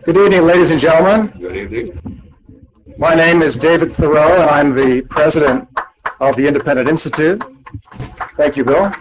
Good evening, ladies and gentlemen. Good evening. My name is David Thoreau, and I'm the president of the Independent Institute. Thank you, Bill.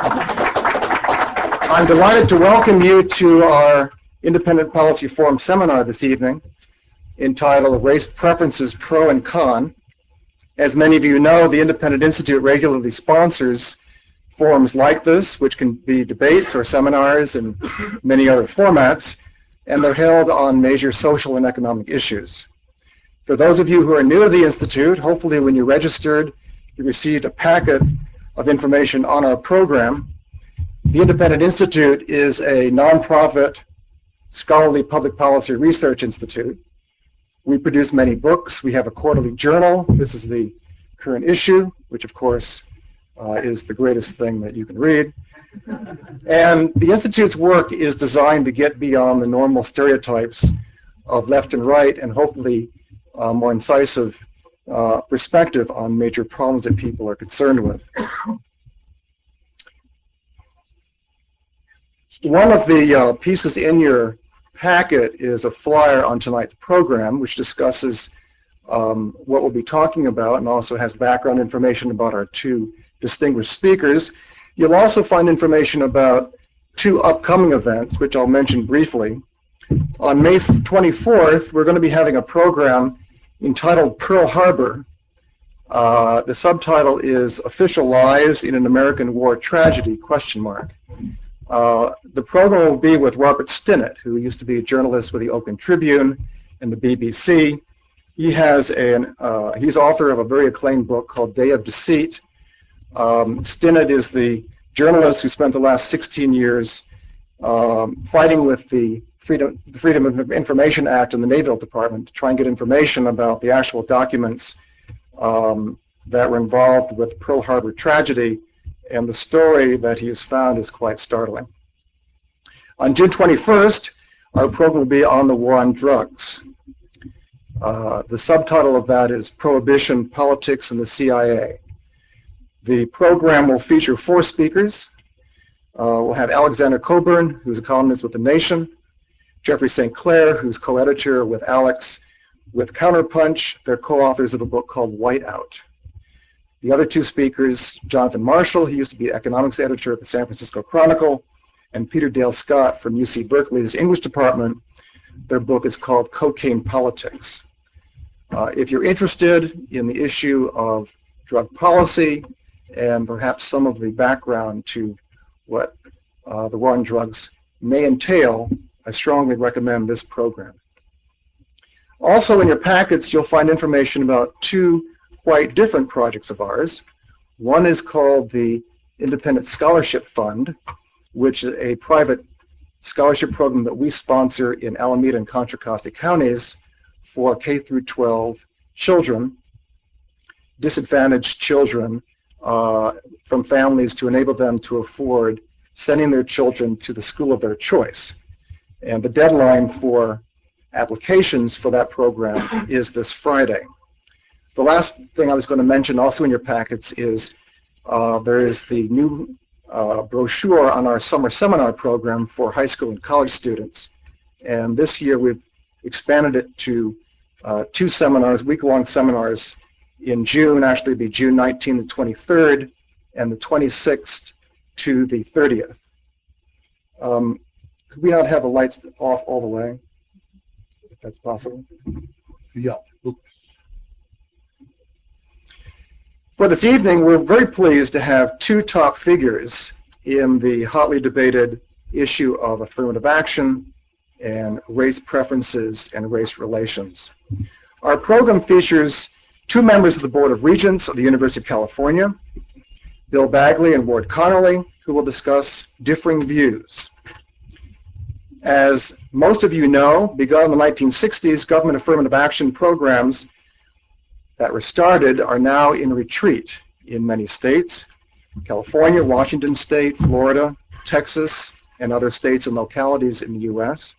I'm delighted to welcome you to our Independent Policy Forum seminar this evening entitled Race Preferences Pro and Con. As many of you know, the Independent Institute regularly sponsors forums like this, which can be debates or seminars and many other formats, and they're held on major social and economic issues. For those of you who are new to the Institute, hopefully when you registered, you received a packet of information on our program. The Independent Institute is a nonprofit scholarly public policy research institute. We produce many books. We have a quarterly journal. This is the current issue, which of course is the greatest thing that you can read. And the Institute's work is designed to get beyond the normal stereotypes of left and right and hopefully more incisive perspective on major problems that people are concerned with. One of the pieces in your packet is a flyer on tonight's program, which discusses what we'll be talking about and also has background information about our two distinguished speakers. You'll also find information about two upcoming events, which I'll mention briefly. On May 24th, we're going to be having a program entitled Pearl Harbor. The subtitle is Official Lies in an American War Tragedy, ? The program will be with Robert Stinnett, who used to be a journalist with the Oakland Tribune and the BBC. He's author of a very acclaimed book called Day of Deceit. Stinnett is the journalist who spent the last 16 years fighting with the Freedom of Information Act in the Naval Department to try and get information about the actual documents that were involved with Pearl Harbor tragedy, and the story that he has found is quite startling. On June 21st, our program will be on the war on drugs. The subtitle of that is Prohibition, Politics, and the CIA. The program will feature 4 speakers. We'll have Alexander Coburn, who's a columnist with The Nation, Jeffrey St. Clair, who's co-editor with Alex with Counterpunch. They're co-authors of a book called Whiteout. The other 2 speakers, Jonathan Marshall, he used to be economics editor at the San Francisco Chronicle, and Peter Dale Scott from UC Berkeley's English department. Their book is called Cocaine Politics. If you're interested in the issue of drug policy and perhaps some of the background to what the war on drugs may entail, I strongly recommend this program. Also in your packets, you'll find information about 2 quite different projects of ours. One is called the Independent Scholarship Fund, which is a private scholarship program that we sponsor in Alameda and Contra Costa counties for K through 12 children, disadvantaged children from families, to enable them to afford sending their children to the school of their choice. And the deadline for applications for that program is this Friday. The last thing I was going to mention also in your packets is there is the new brochure on our summer seminar program for high school and college students. And this year we've expanded it to 2 seminars, week-long seminars in June. Actually it'll be June 19th to 23rd and the 26th to the 30th. Could we not have the lights off all the way, if that's possible? Yeah. For this evening, we're very pleased to have 2 top figures in the hotly debated issue of affirmative action and race preferences and race relations. Our program features 2 members of the Board of Regents of the University of California, Bill Bagley and Ward Connerly, who will discuss differing views. As most of you know, begun in the 1960s, government affirmative action programs that were started are now in retreat in many states: California, Washington State, Florida, Texas, and other states and localities in the U.S.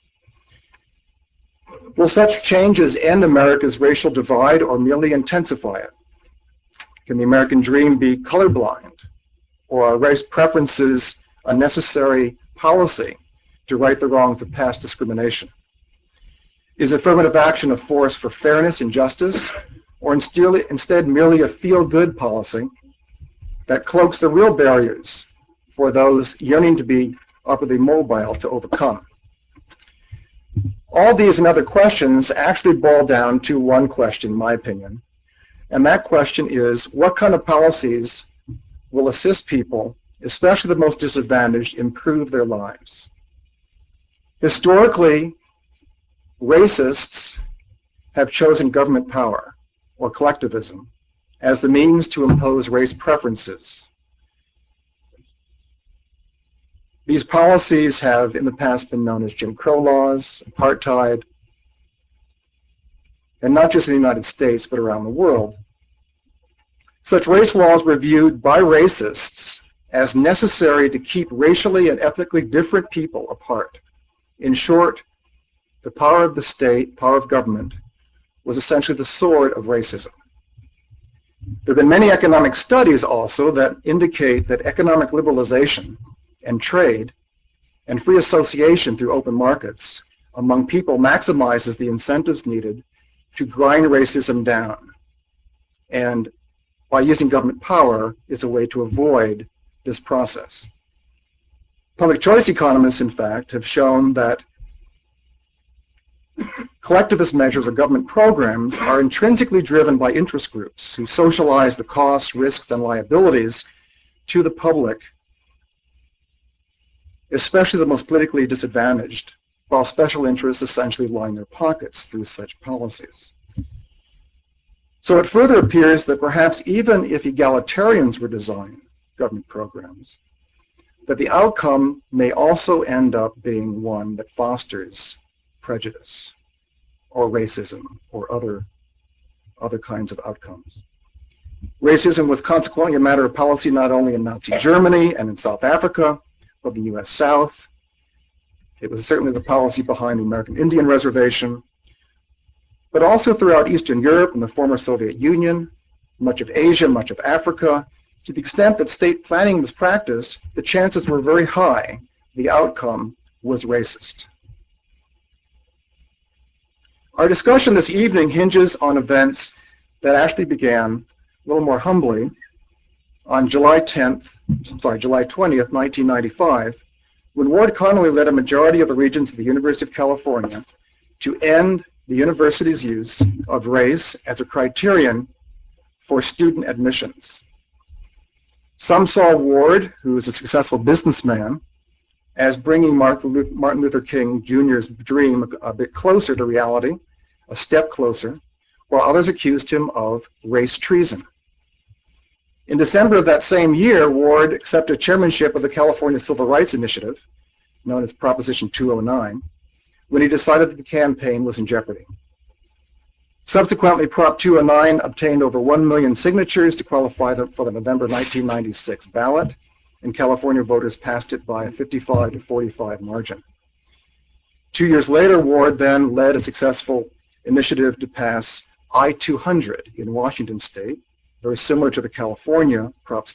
Will such changes end America's racial divide or merely intensify it? Can the American dream be colorblind? Or are race preferences a necessary policy to right the wrongs of past discrimination? Is affirmative action a force for fairness and justice, or instead merely a feel-good policy that cloaks the real barriers for those yearning to be upwardly mobile to overcome? All these and other questions actually boil down to one question, in my opinion, and that question is, what kind of policies will assist people, especially the most disadvantaged, improve their lives? Historically, racists have chosen government power, or collectivism, as the means to impose race preferences. These policies have in the past been known as Jim Crow laws, apartheid, and not just in the United States, but around the world. Such race laws were viewed by racists as necessary to keep racially and ethnically different people apart. In short, the power of the state, power of government, was essentially the sword of racism. There have been many economic studies also that indicate that economic liberalization and trade and free association through open markets among people maximizes the incentives needed to grind racism down. And by using government power is a way to avoid this process. Public choice economists, in fact, have shown that collectivist measures or government programs are intrinsically driven by interest groups who socialize the costs, risks, and liabilities to the public, especially the most politically disadvantaged, while special interests essentially line their pockets through such policies. So it further appears that perhaps even if egalitarians were designing government programs, that the outcome may also end up being one that fosters prejudice or racism or other kinds of outcomes. Racism was consequently a matter of policy not only in Nazi Germany and in South Africa, but the U.S. South. It was certainly the policy behind the American Indian Reservation, but also throughout Eastern Europe and the former Soviet Union, much of Asia, much of Africa. To the extent that state planning was practiced, the chances were very high the outcome was racist. Our discussion this evening hinges on events that actually began a little more humbly on July 20th, 1995, when Ward Connerly led a majority of the regents of the University of California to end the university's use of race as a criterion for student admissions. Some saw Ward, who was a successful businessman, as bringing Martin Luther King Jr.'s dream a bit closer to reality, a step closer, while others accused him of race treason. In December of that same year, Ward accepted chairmanship of the California Civil Rights Initiative, known as Proposition 209, when he decided that the campaign was in jeopardy. Subsequently, Prop 209 obtained over 1 million signatures to qualify for the November 1996 ballot, and California voters passed it by a 55 to 45 margin. 2 years later, Ward then led a successful initiative to pass I-200 in Washington State, very similar to the California's Prop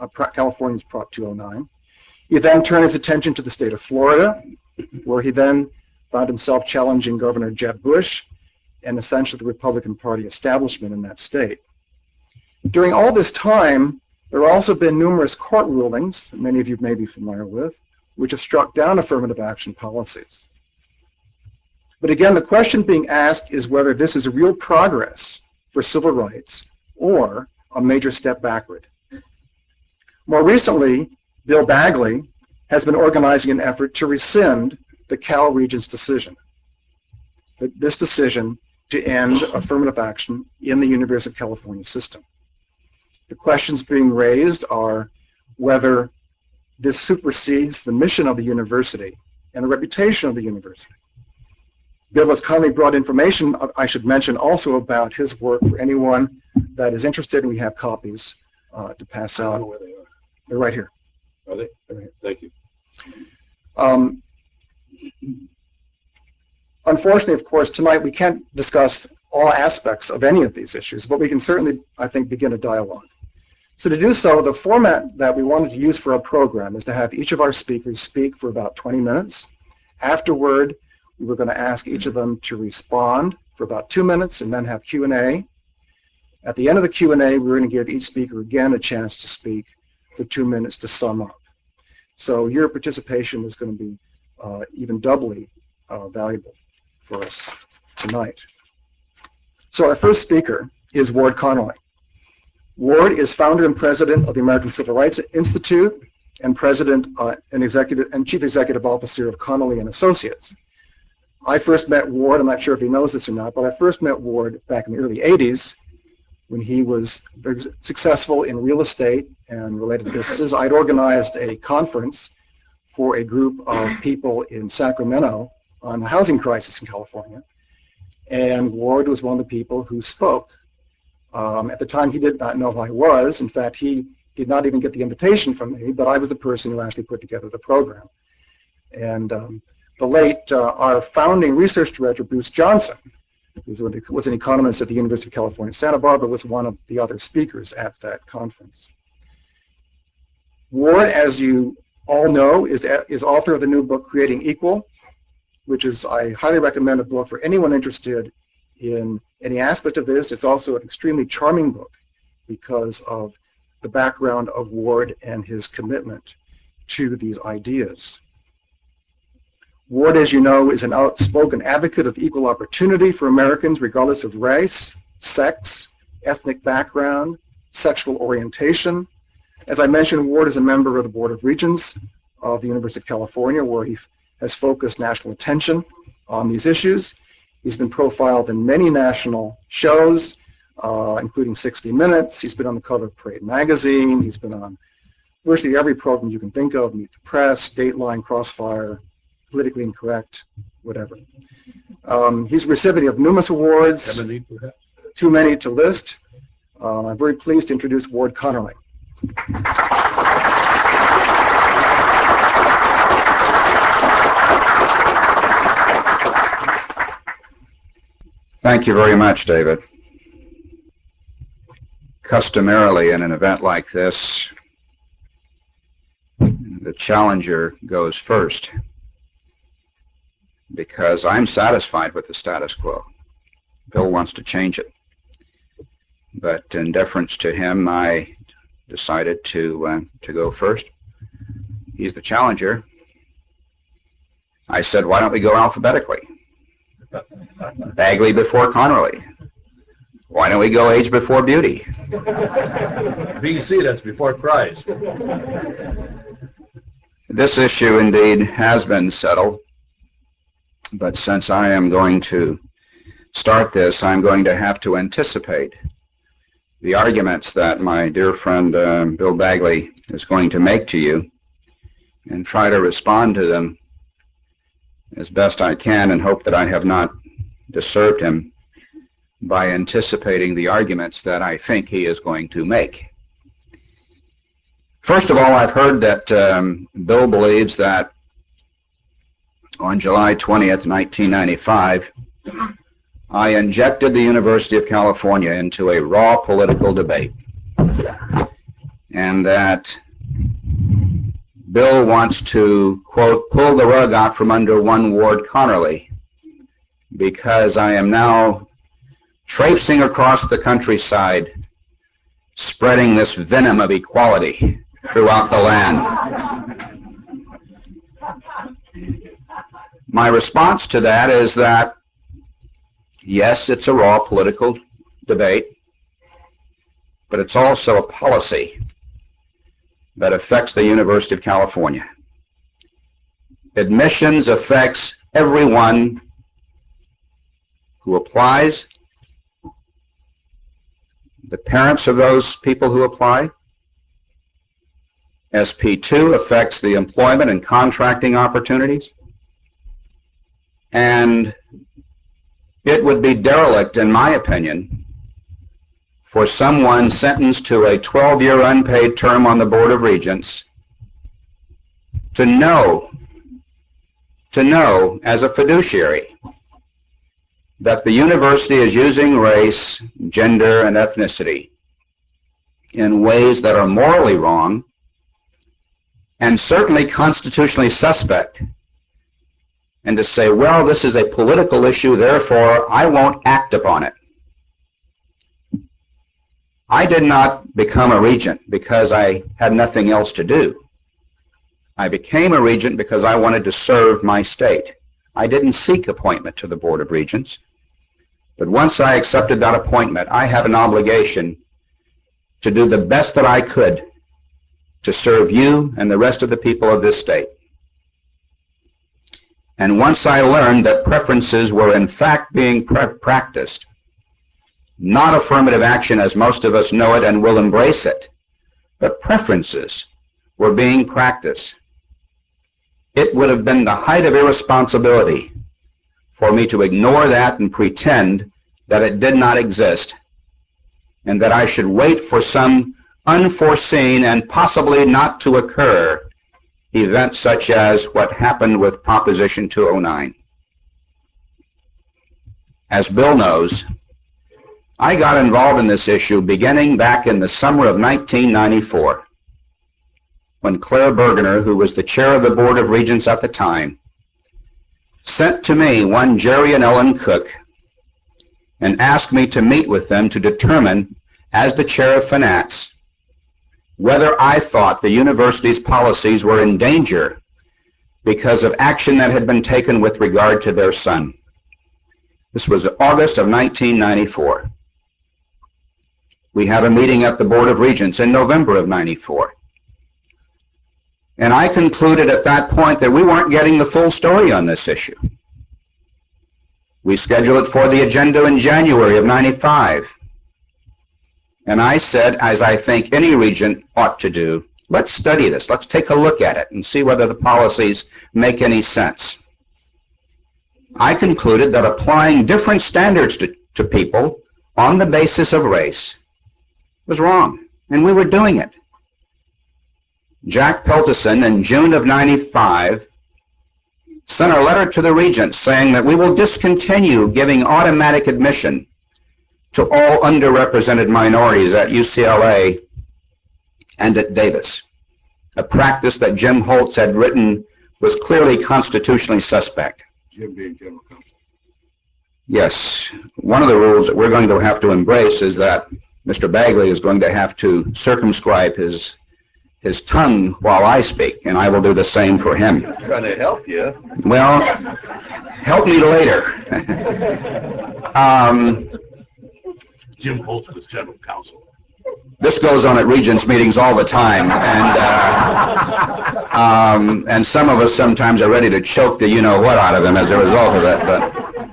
209. He then turned his attention to the state of Florida, where he then found himself challenging Governor Jeb Bush and essentially the Republican Party establishment in that state. During all this time, there have also been numerous court rulings, that many of you may be familiar with, which have struck down affirmative action policies. But again, the question being asked is whether this is a real progress for civil rights or a major step backward. More recently, Bill Bagley has been organizing an effort to rescind the Cal Regents' decision. This decision to end affirmative action in the University of California system. The questions being raised are whether this supersedes the mission of the university and the reputation of the university. Bill has kindly brought information, I should mention also about his work for anyone that is interested, and we have copies to pass out. I don't know where they are. They're right here. Are they? They're right Thank you. Unfortunately, of course, tonight we can't discuss all aspects of any of these issues, but we can certainly, I think, begin a dialogue. So to do so, the format that we wanted to use for our program is to have each of our speakers speak for about 20 minutes. Afterward, We were going to ask each of them to respond for about 2 minutes and then have Q&A. At the end of the Q&A, we're going to give each speaker again a chance to speak for 2 minutes to sum up. So your participation is going to be even doubly valuable for us tonight. So our first speaker is Ward Connerly. Ward is founder and president of the American Civil Rights Institute and president and chief executive officer of Connerly and Associates. I first met Ward, I'm not sure if he knows this or not, but I first met Ward back in the early 80s when he was very successful in real estate and related businesses. I'd organized a conference for a group of people in Sacramento on the housing crisis in California, and Ward was one of the people who spoke. At the time, he did not know who I was. In fact, he did not even get the invitation from me, but I was the person who actually put together the program. And our founding research director, Bruce Johnson, who was an economist at the University of California, Santa Barbara, was one of the other speakers at that conference. Ward, as you all know, is author of the new book, Creating Equal, which is, I highly recommend, a book for anyone interested in any aspect of this. It's also an extremely charming book because of the background of Ward and his commitment to these ideas. Ward, as you know, is an outspoken advocate of equal opportunity for Americans regardless of race, sex, ethnic background, sexual orientation. As I mentioned, Ward is a member of the Board of Regents of the University of California, where he has focused national attention on these issues. He's been profiled in many national shows, including 60 Minutes. He's been on the cover of Parade magazine. He's been on virtually every program you can think of, Meet the Press, Dateline, Crossfire, Politically Incorrect, whatever. He's a recipient of numerous awards, too many to list. I'm very pleased to introduce Ward Connerly. Thank you very much, David. Customarily, in an event like this, the challenger goes first because I'm satisfied with the status quo. Bill wants to change it. But in deference to him, I decided to go first. He's the challenger. I said, why don't we go alphabetically? Bagley before Connerly. Why don't we go age before beauty? BC, that's before Christ. This issue indeed has been settled, but since I am going to start this, I'm going to have to anticipate the arguments that my dear friend Bill Bagley is going to make to you and try to respond to them as best I can and hope that I have not disturbed him by anticipating the arguments that I think he is going to make. First of all, I've heard that Bill believes that on July 20th, 1995, I injected the University of California into a raw political debate, and that Bill wants to, quote, pull the rug out from under one Ward Connerly because I am now traipsing across the countryside, spreading this venom of equality throughout the land. My response to that is that, yes, it's a raw political debate, but it's also a policy that affects the University of California. Admissions affects everyone who applies, the parents of those people who apply. SP2 affects the employment and contracting opportunities. And it would be derelict, in my opinion, for someone sentenced to a 12-year unpaid term on the Board of Regents to know as a fiduciary that the university is using race, gender, and ethnicity in ways that are morally wrong and certainly constitutionally suspect, and to say, well, this is a political issue, therefore I won't act upon it. I did not become a regent because I had nothing else to do. I became a regent because I wanted to serve my state. I didn't seek appointment to the Board of Regents, but once I accepted that appointment, I had an obligation to do the best that I could to serve you and the rest of the people of this state. And once I learned that preferences were in fact being practiced, not affirmative action as most of us know it and will embrace it, but preferences were being practiced, it would have been the height of irresponsibility for me to ignore that and pretend that it did not exist, and that I should wait for some unforeseen and possibly not to occur event such as what happened with Proposition 209. As Bill knows, I got involved in this issue beginning back in the summer of 1994, when Claire Bergener, who was the chair of the Board of Regents at the time, sent to me one Jerry and Ellen Cook and asked me to meet with them to determine, as the chair of finance, whether I thought the university's policies were in danger because of action that had been taken with regard to their son. This was August of 1994. We had a meeting at the Board of Regents in November of 94. And I concluded at that point that we weren't getting the full story on this issue. We scheduled it for the agenda in January of 95. And I said, as I think any regent ought to do, let's study this. Let's take a look at it and see whether the policies make any sense. I concluded that applying different standards to people on the basis of race was wrong, and we were doing it. Jack Peltison, in June of 95, sent a letter to the regents saying that we will discontinue giving automatic admission to all underrepresented minorities at UCLA and at Davis, a practice that Jim Holtz had written was clearly constitutionally suspect. Jim being general counsel. Yes. One of the rules that we're going to have to embrace is that Mr. Bagley is going to have to circumscribe his tongue while I speak, and I will do the same for him. Trying to help you. Well, help me later. Jim Holtz was general counsel. This goes on at Regents meetings all the time, and some of us sometimes are ready to choke the you-know-what out of him as a result of that.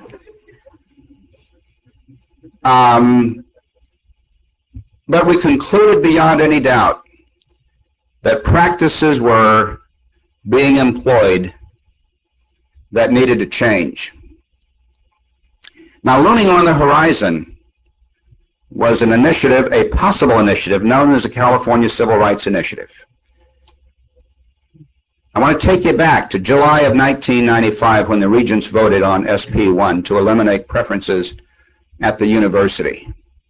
But we concluded beyond any doubt that practices were being employed that needed to change. Now, looming on the horizon was an initiative, a possible initiative, known as the California Civil Rights Initiative. I want to take you back to July of 1995 when the Regents voted on SP 1 to eliminate preferences at the university.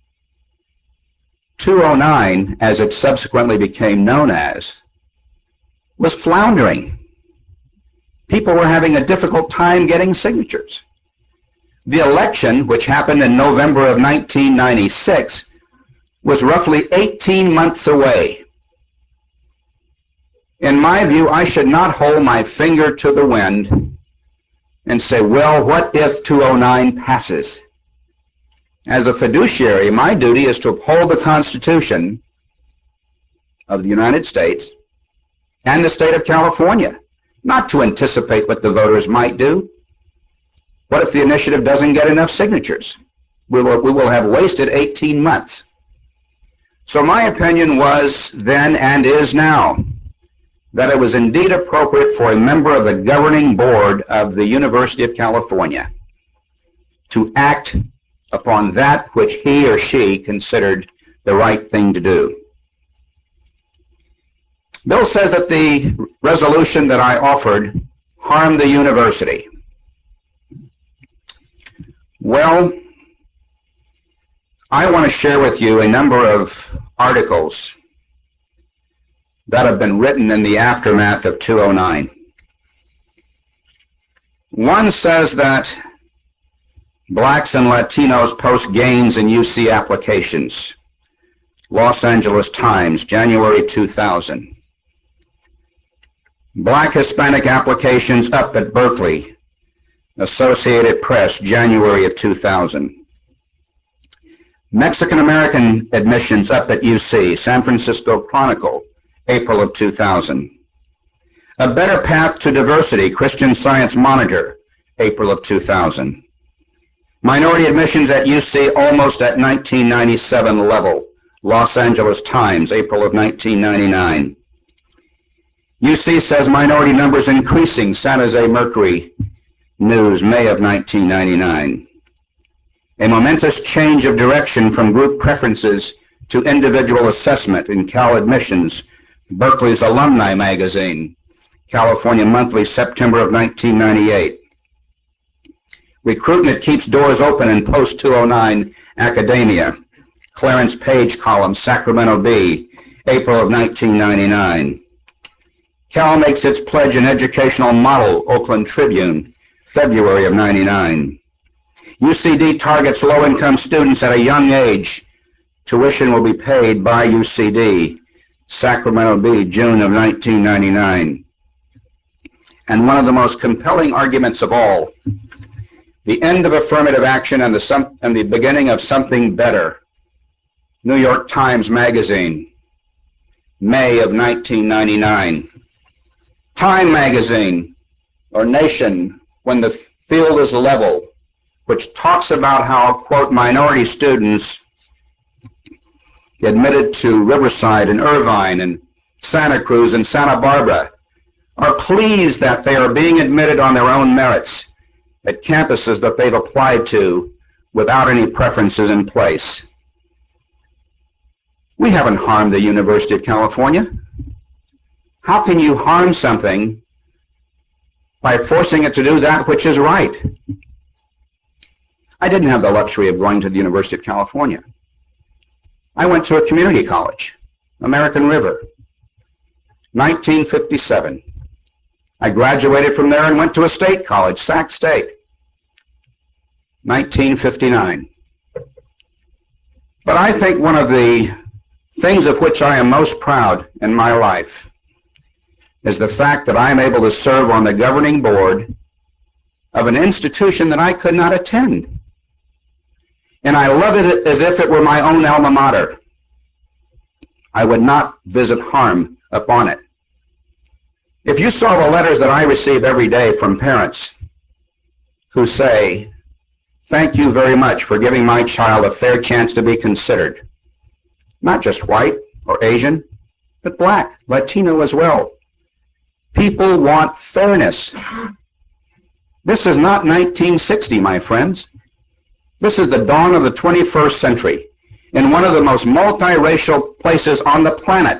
209, as it subsequently became known as, was floundering. People were having a difficult time getting signatures. The election, which happened in November of 1996, was roughly 18 months away. In my view, I should not hold my finger to the wind and say, well, what if 209 passes? As a fiduciary, my duty is to uphold the Constitution of the United States and the state of California, not to anticipate what the voters might do. What if the initiative doesn't get enough signatures? We will have wasted 18 months. So my opinion was then and is now that it was indeed appropriate for a member of the governing board of the University of California to act upon that which he or she considered the right thing to do. Bill says that the resolution that I offered harmed the university. Well, I want to share with you a number of articles that have been written in the aftermath of 209. One says that blacks and Latinos post gains in UC applications. Los Angeles Times, January 2000. Black Hispanic applications up at Berkeley. Associated Press, January of 2000. Mexican American admissions up at UC, San Francisco Chronicle, April of 2000. A Better Path to Diversity, Christian Science Monitor, April of 2000. Minority admissions at UC almost at 1997 level, Los Angeles Times, April of 1999. UC says minority numbers increasing, San Jose Mercury News, May of 1999. A momentous change of direction from group preferences to individual assessment in Cal Admissions, Berkeley's Alumni Magazine, California Monthly, September of 1998. Recruitment keeps doors open in post-209 academia, Clarence Page column, Sacramento Bee, April of 1999. Cal makes its pledge an educational model, Oakland Tribune, February of 99. UCD targets low-income students at a young age. Tuition will be paid by UCD, Sacramento Bee, June of 1999. And one of the most compelling arguments of all, the end of affirmative action and the beginning of something better. New York Times Magazine, May of 1999. Time Magazine, or Nation, When the Field is Level, which talks about how, quote, minority students admitted to Riverside and Irvine and Santa Cruz and Santa Barbara are pleased that they are being admitted on their own merits at campuses that they've applied to without any preferences in place. We haven't harmed the University of California. How can you harm something by forcing it to do that which is right? I didn't have the luxury of going to the University of California. I went to a community college, American River, 1957. I graduated from there and went to a state college, Sac State, 1959. But I think one of the things of which I am most proud in my life is the fact that I am able to serve on the governing board of an institution that I could not attend. And I love it as if it were my own alma mater. I would not visit harm upon it. If you saw the letters that I receive every day from parents who say, thank you very much for giving my child a fair chance to be considered, not just white or Asian, but black, Latino as well. People want fairness. This is not 1960, my friends. This is the dawn of the 21st century in one of the most multiracial places on the planet.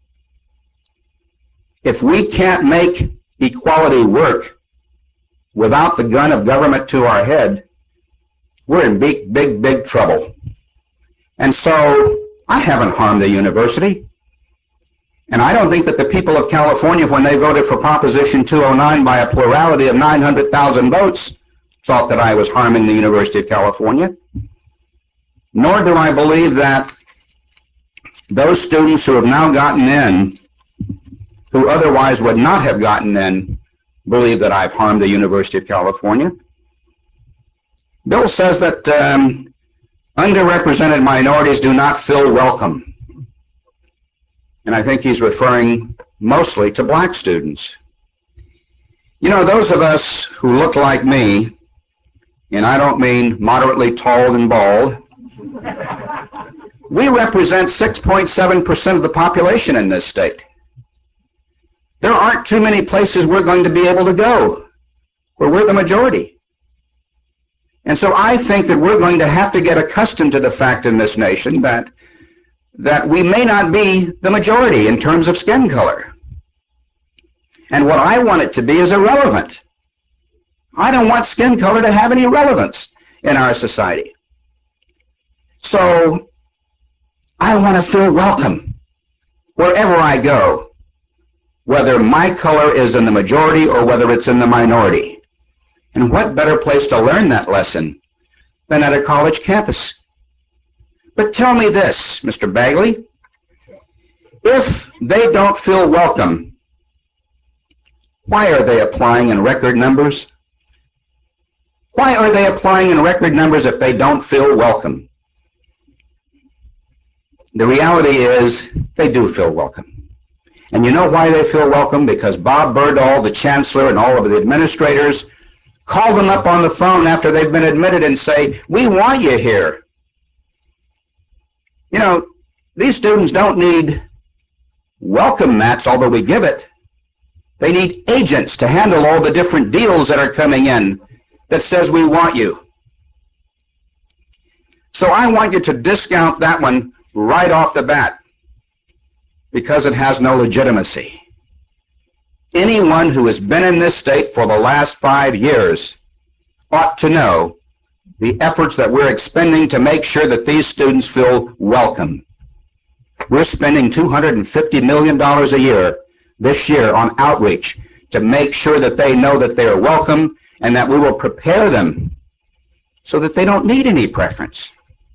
If we can't make equality work without the gun of government to our head, we're in big, big, big trouble. And so I haven't harmed the university. And I don't think that the people of California, when they voted for Proposition 209 by a plurality of 900,000 votes, thought that I was harming the University of California. Nor do I believe that those students who have now gotten in, who otherwise would not have gotten in, believe that I've harmed the University of California. Bill says that underrepresented minorities do not feel welcome. And I think he's referring mostly to black students. You know, those of us who look like me, and I don't mean moderately tall and bald, we represent 6.7% of the population in this state. There aren't too many places we're going to be able to go where we're the majority. And so I think that we're going to have to get accustomed to the fact in this nation that we may not be the majority in terms of skin color. And what I want it to be is irrelevant. I don't want skin color to have any relevance in our society. So I want to feel welcome wherever I go, whether my color is in the majority or whether it's in the minority. And what better place to learn that lesson than at a college campus? But tell me this, Mr. Bagley, if they don't feel welcome, why are they applying in record numbers? Why are they applying in record numbers if they don't feel welcome? The reality is they do feel welcome. And you know why they feel welcome? Because Bob Berdahl, the chancellor, and all of the administrators call them up on the phone after they've been admitted and say, we want you here. You know, these students don't need welcome mats, although we give it. They need agents to handle all the different deals that are coming in that says we want you. So I want you to discount that one right off the bat because it has no legitimacy. Anyone who has been in this state for the last 5 years ought to know the efforts that we're expending to make sure that these students feel welcome. We're spending $250 million a year this year on outreach to make sure that they know that they are welcome and that we will prepare them so that they don't need any preference.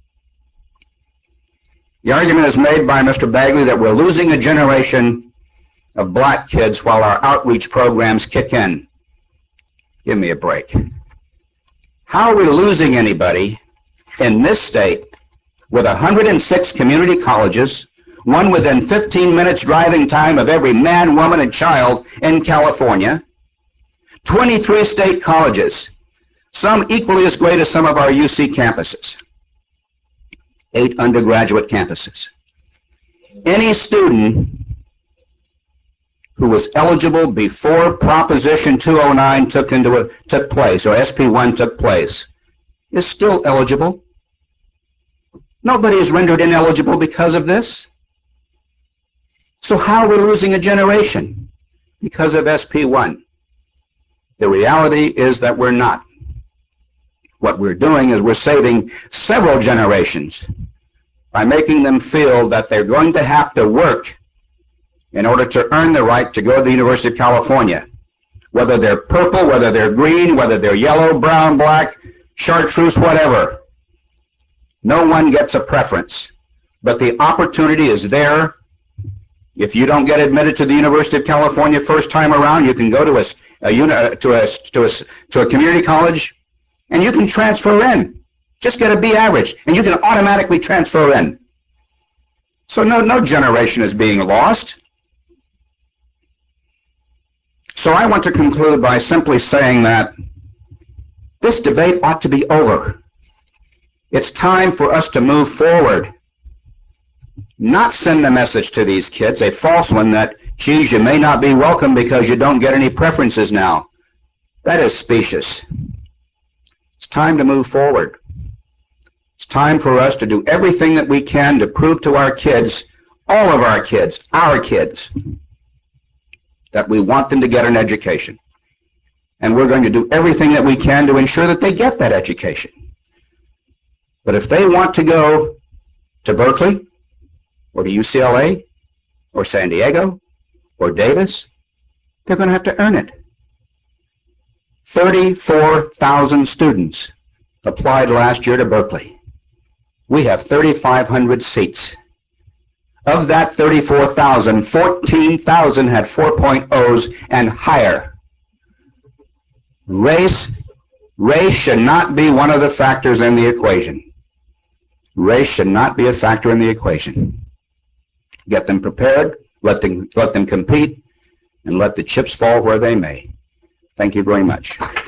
The argument is made by Mr. Bagley that we're losing a generation of black kids while our outreach programs kick in. Give me a break. How are we losing anybody in this state with 106 community colleges, one within 15 minutes driving time of every man, woman, and child in California, 23 state colleges, some equally as great as some of our UC campuses, 8 undergraduate campuses. Any student who was eligible before Proposition 209 took place, or SP1 took place, is still eligible. Nobody is rendered ineligible because of this. So how are we losing a generation? Because of SP1. The reality is that we're not. What we're doing is we're saving several generations by making them feel that they're going to have to work in order to earn the right to go to the University of California. Whether they're purple, whether they're green, whether they're yellow, brown, black, chartreuse, whatever. No one gets a preference. But the opportunity is there. If you don't get admitted to the University of California first time around, you can go to a community college and you can transfer in. Just get a B average and you can automatically transfer in. So no generation is being lost. So I want to conclude by simply saying that this debate ought to be over. It's time for us to move forward. Not send the message to these kids, a false one that, geez, you may not be welcome because you don't get any preferences now. That is specious. It's time to move forward. It's time for us to do everything that we can to prove to our kids, all of our kids, that we want them to get an education. And we're going to do everything that we can to ensure that they get that education. But if they want to go to Berkeley, or to UCLA, or San Diego, or Davis, they're going to have to earn it. 34,000 students applied last year to Berkeley. We have 3,500 seats. Of that 34,000, 14,000 had 4.0s and higher. Race should not be one of the factors in the equation. Race should not be a factor in the equation. Get them prepared, let them compete, and let the chips fall where they may. Thank you very much.